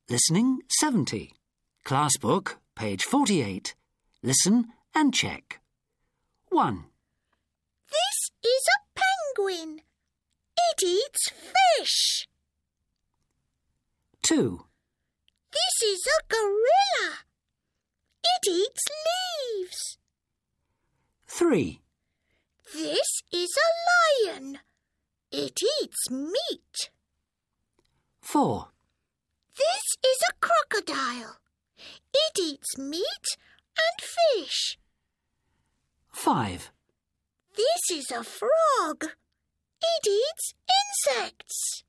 Listening 70. Class book, page 48. Listen and check. 1. This is a penguin. It eats fish. 2. This is a gorilla. It eats leaves. 3. This is a lion. It eats meat. 4. This is a crocodile. It eats meat and fish. 5. This is a frog. It eats insects.